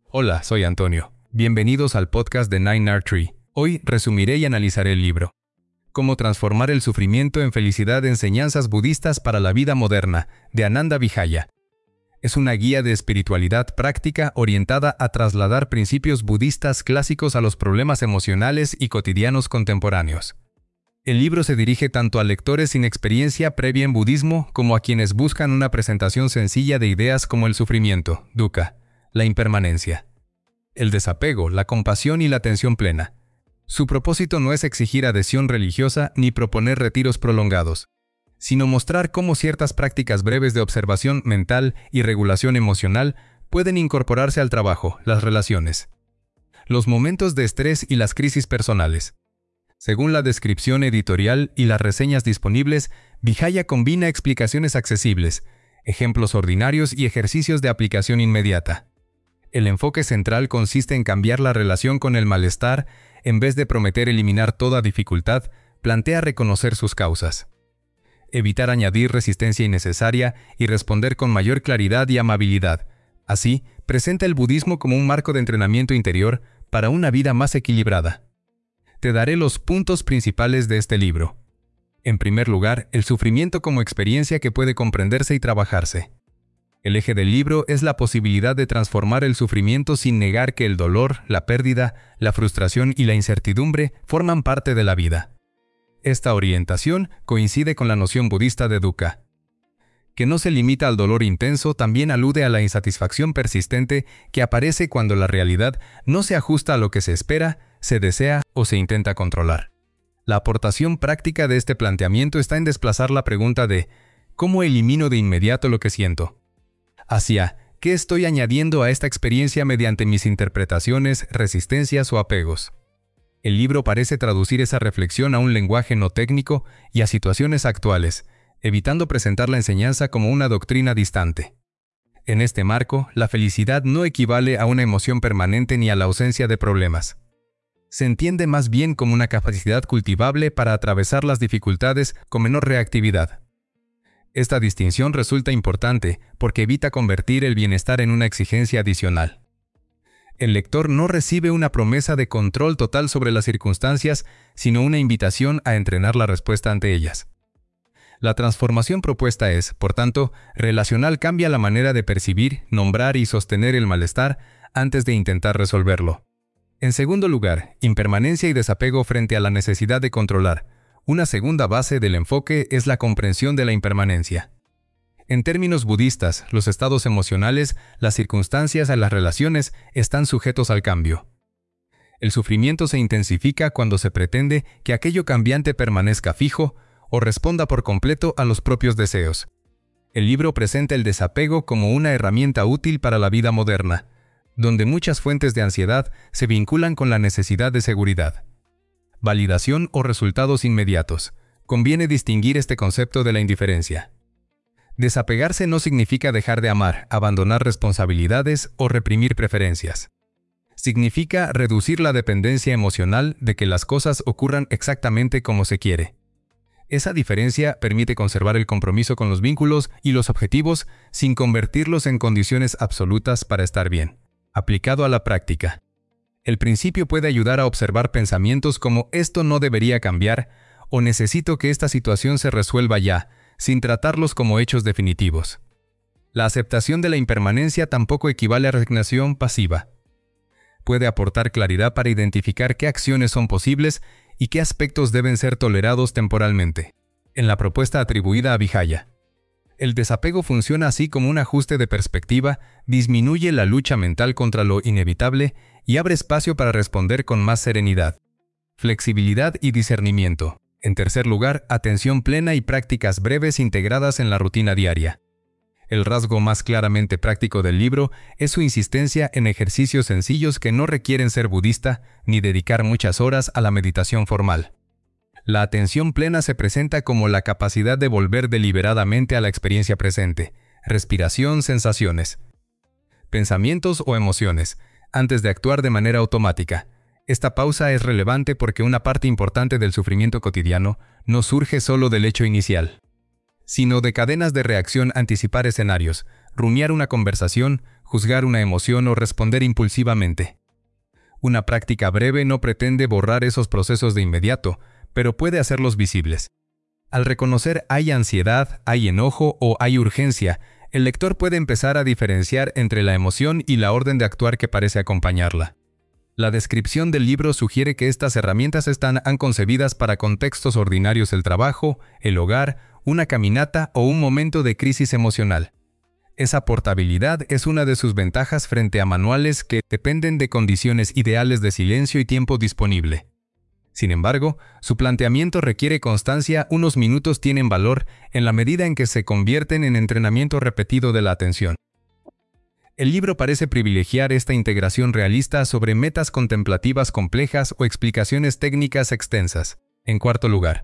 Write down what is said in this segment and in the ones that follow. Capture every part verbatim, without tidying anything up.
Hola, soy Antonio. Bienvenidos al podcast de Nine Art Tree. Hoy resumiré y analizaré el libro Cómo transformar el sufrimiento en felicidad, enseñanzas budistas para la vida moderna, de Ananda Vijaya. Es una guía de espiritualidad práctica orientada a trasladar principios budistas clásicos a los problemas emocionales y cotidianos contemporáneos. El libro se dirige tanto a lectores sin experiencia previa en budismo como a quienes buscan una presentación sencilla de ideas como el sufrimiento, dukkha, la impermanencia, el desapego, la compasión y la atención plena. Su propósito no es exigir adhesión religiosa ni proponer retiros prolongados, sino mostrar cómo ciertas prácticas breves de observación mental y regulación emocional pueden incorporarse al trabajo, las relaciones, los momentos de estrés y las crisis personales. Según la descripción editorial y las reseñas disponibles, Vijaya combina explicaciones accesibles, ejemplos ordinarios y ejercicios de aplicación inmediata. El enfoque central consiste en cambiar la relación con el malestar. En vez de prometer eliminar toda dificultad, plantea reconocer sus causas, evitar añadir resistencia innecesaria y responder con mayor claridad y amabilidad. Así, presenta el budismo como un marco de entrenamiento interior para una vida más equilibrada. Te daré los puntos principales de este libro. En primer lugar, el sufrimiento como experiencia que puede comprenderse y trabajarse. El eje del libro es la posibilidad de transformar el sufrimiento sin negar que el dolor, la pérdida, la frustración y la incertidumbre forman parte de la vida. Esta orientación coincide con la noción budista de dukkha, que no se limita al dolor intenso, también alude a la insatisfacción persistente que aparece cuando la realidad no se ajusta a lo que se espera, se desea o se intenta controlar. La aportación práctica de este planteamiento está en desplazar la pregunta de ¿cómo elimino de inmediato lo que siento? Hacia ¿qué estoy añadiendo a esta experiencia mediante mis interpretaciones, resistencias o apegos? El libro parece traducir esa reflexión a un lenguaje no técnico y a situaciones actuales, evitando presentar la enseñanza como una doctrina distante. En este marco, la felicidad no equivale a una emoción permanente ni a la ausencia de problemas. Se entiende más bien como una capacidad cultivable para atravesar las dificultades con menor reactividad. Esta distinción resulta importante porque evita convertir el bienestar en una exigencia adicional. El lector no recibe una promesa de control total sobre las circunstancias, sino una invitación a entrenar la respuesta ante ellas. La transformación propuesta es, por tanto, relacional. Cambia la manera de percibir, nombrar y sostener el malestar antes de intentar resolverlo. En segundo lugar, impermanencia y desapego frente a la necesidad de controlar. Una segunda base del enfoque es la comprensión de la impermanencia. En términos budistas, los estados emocionales, las circunstancias y las relaciones están sujetos al cambio. El sufrimiento se intensifica cuando se pretende que aquello cambiante permanezca fijo o responda por completo a los propios deseos. El libro presenta el desapego como una herramienta útil para la vida moderna, donde muchas fuentes de ansiedad se vinculan con la necesidad de seguridad, validación o resultados inmediatos. Conviene distinguir este concepto de la indiferencia. Desapegarse no significa dejar de amar, abandonar responsabilidades o reprimir preferencias. Significa reducir la dependencia emocional de que las cosas ocurran exactamente como se quiere. Esa diferencia permite conservar el compromiso con los vínculos y los objetivos sin convertirlos en condiciones absolutas para estar bien. Aplicado a la práctica, el principio puede ayudar a observar pensamientos como «esto no debería cambiar» o «necesito que esta situación se resuelva ya», sin tratarlos como hechos definitivos. La aceptación de la impermanencia tampoco equivale a resignación pasiva. Puede aportar claridad para identificar qué acciones son posibles y qué aspectos deben ser tolerados temporalmente. En la propuesta atribuida a Vijaya, el desapego funciona así como un ajuste de perspectiva, disminuye la lucha mental contra lo inevitable y abre espacio para responder con más serenidad, flexibilidad y discernimiento. En tercer lugar, atención plena y prácticas breves integradas en la rutina diaria. El rasgo más claramente práctico del libro es su insistencia en ejercicios sencillos que no requieren ser budista ni dedicar muchas horas a la meditación formal. La atención plena se presenta como la capacidad de volver deliberadamente a la experiencia presente, respiración, sensaciones, pensamientos o emociones, antes de actuar de manera automática. Esta pausa es relevante porque una parte importante del sufrimiento cotidiano no surge solo del hecho inicial, sino de cadenas de reacción. Anticipar escenarios, rumiar una conversación, juzgar una emoción o responder impulsivamente. Una práctica breve no pretende borrar esos procesos de inmediato, pero puede hacerlos visibles. Al reconocer hay ansiedad, hay enojo o hay urgencia, el lector puede empezar a diferenciar entre la emoción y la orden de actuar que parece acompañarla. La descripción del libro sugiere que estas herramientas están concebidas para contextos ordinarios del trabajo, el hogar, una caminata o un momento de crisis emocional. Esa portabilidad es una de sus ventajas frente a manuales que dependen de condiciones ideales de silencio y tiempo disponible. Sin embargo, su planteamiento requiere constancia. Unos minutos tienen valor en la medida en que se convierten en entrenamiento repetido de la atención. El libro parece privilegiar esta integración realista sobre metas contemplativas complejas o explicaciones técnicas extensas. En cuarto lugar,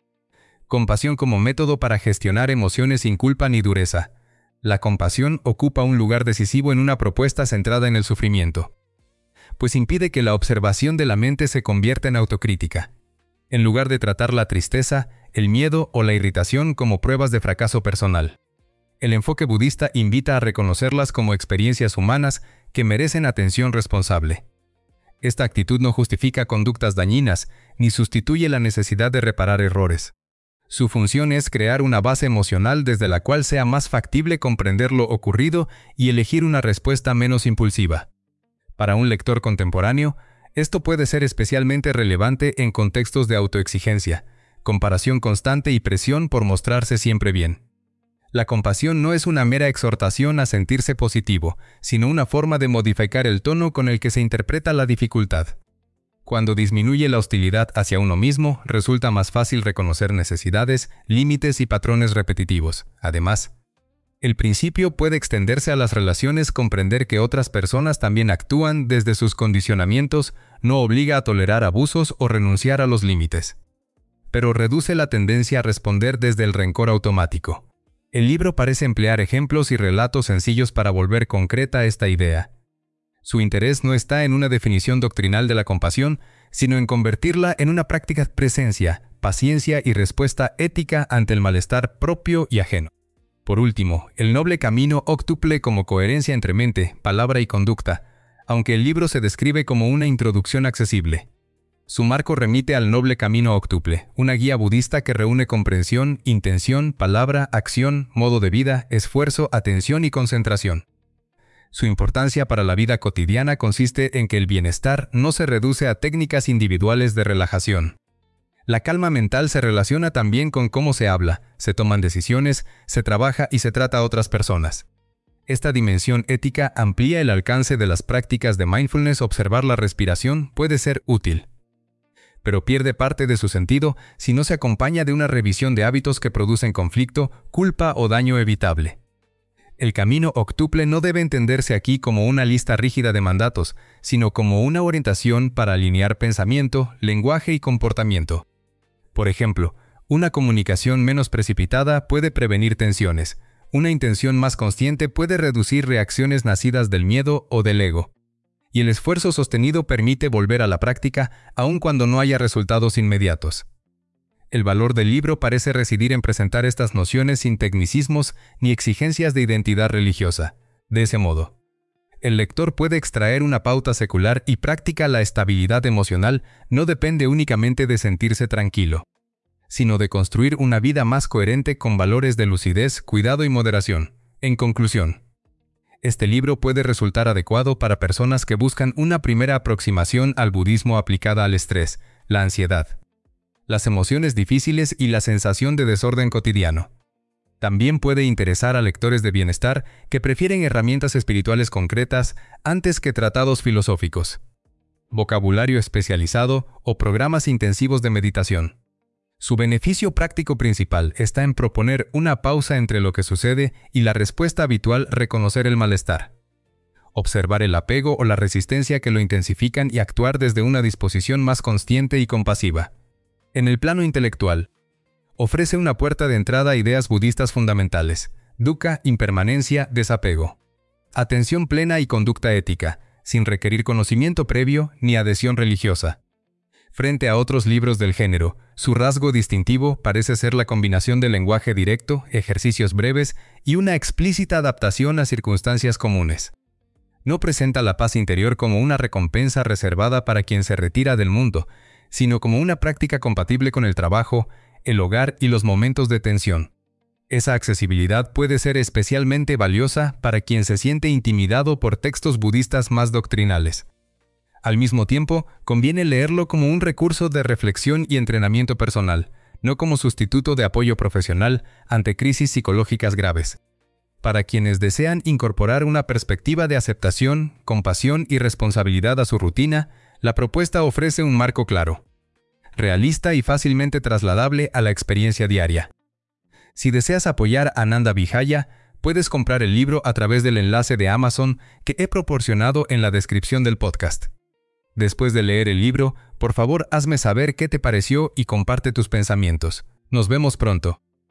compasión como método para gestionar emociones sin culpa ni dureza. La compasión ocupa un lugar decisivo en una propuesta centrada en el sufrimiento, pues impide que la observación de la mente se convierta en autocrítica. En lugar de tratar la tristeza, el miedo o la irritación como pruebas de fracaso personal, el enfoque budista invita a reconocerlas como experiencias humanas que merecen atención responsable. Esta actitud no justifica conductas dañinas, ni sustituye la necesidad de reparar errores. Su función es crear una base emocional desde la cual sea más factible comprender lo ocurrido y elegir una respuesta menos impulsiva. Para un lector contemporáneo, esto puede ser especialmente relevante en contextos de autoexigencia, comparación constante y presión por mostrarse siempre bien. La compasión no es una mera exhortación a sentirse positivo, sino una forma de modificar el tono con el que se interpreta la dificultad. Cuando disminuye la hostilidad hacia uno mismo, resulta más fácil reconocer necesidades, límites y patrones repetitivos. Además, el principio puede extenderse a las relaciones. Comprender que otras personas también actúan desde sus condicionamientos no obliga a tolerar abusos o renunciar a los límites, pero reduce la tendencia a responder desde el rencor automático. El libro parece emplear ejemplos y relatos sencillos para volver concreta esta idea. Su interés no está en una definición doctrinal de la compasión, sino en convertirla en una práctica de presencia, paciencia y respuesta ética ante el malestar propio y ajeno. Por último, el noble camino óctuple como coherencia entre mente, palabra y conducta, aunque el libro se describe como una introducción accesible. Su marco remite al noble camino óctuple, una guía budista que reúne comprensión, intención, palabra, acción, modo de vida, esfuerzo, atención y concentración. Su importancia para la vida cotidiana consiste en que el bienestar no se reduce a técnicas individuales de relajación. La calma mental se relaciona también con cómo se habla, se toman decisiones, se trabaja y se trata a otras personas. Esta dimensión ética amplía el alcance de las prácticas de mindfulness. Observar la respiración puede ser útil, pero pierde parte de su sentido si no se acompaña de una revisión de hábitos que producen conflicto, culpa o daño evitable. El camino óctuple no debe entenderse aquí como una lista rígida de mandatos, sino como una orientación para alinear pensamiento, lenguaje y comportamiento. Por ejemplo, una comunicación menos precipitada puede prevenir tensiones. Una intención más consciente puede reducir reacciones nacidas del miedo o del ego. Y el esfuerzo sostenido permite volver a la práctica aun cuando no haya resultados inmediatos. El valor del libro parece residir en presentar estas nociones sin tecnicismos ni exigencias de identidad religiosa. De ese modo, el lector puede extraer una pauta secular y práctica. La estabilidad emocional no depende únicamente de sentirse tranquilo, sino de construir una vida más coherente con valores de lucidez, cuidado y moderación. En conclusión, este libro puede resultar adecuado para personas que buscan una primera aproximación al budismo aplicada al estrés, la ansiedad, las emociones difíciles y la sensación de desorden cotidiano. También puede interesar a lectores de bienestar que prefieren herramientas espirituales concretas antes que tratados filosóficos, vocabulario especializado o programas intensivos de meditación. Su beneficio práctico principal está en proponer una pausa entre lo que sucede y la respuesta habitual: reconocer el malestar, observar el apego o la resistencia que lo intensifican y actuar desde una disposición más consciente y compasiva. En el plano intelectual, ofrece una puerta de entrada a ideas budistas fundamentales: dukkha, impermanencia, desapego, atención plena y conducta ética, sin requerir conocimiento previo ni adhesión religiosa. Frente a otros libros del género, su rasgo distintivo parece ser la combinación de lenguaje directo, ejercicios breves y una explícita adaptación a circunstancias comunes. No presenta la paz interior como una recompensa reservada para quien se retira del mundo, sino como una práctica compatible con el trabajo, el hogar y los momentos de tensión. Esa accesibilidad puede ser especialmente valiosa para quien se siente intimidado por textos budistas más doctrinales. Al mismo tiempo, conviene leerlo como un recurso de reflexión y entrenamiento personal, no como sustituto de apoyo profesional ante crisis psicológicas graves. Para quienes desean incorporar una perspectiva de aceptación, compasión y responsabilidad a su rutina, la propuesta ofrece un marco claro, realista y fácilmente trasladable a la experiencia diaria. Si deseas apoyar a Ananda Vijaya, puedes comprar el libro a través del enlace de Amazon que he proporcionado en la descripción del podcast. Después de leer el libro, por favor hazme saber qué te pareció y comparte tus pensamientos. Nos vemos pronto.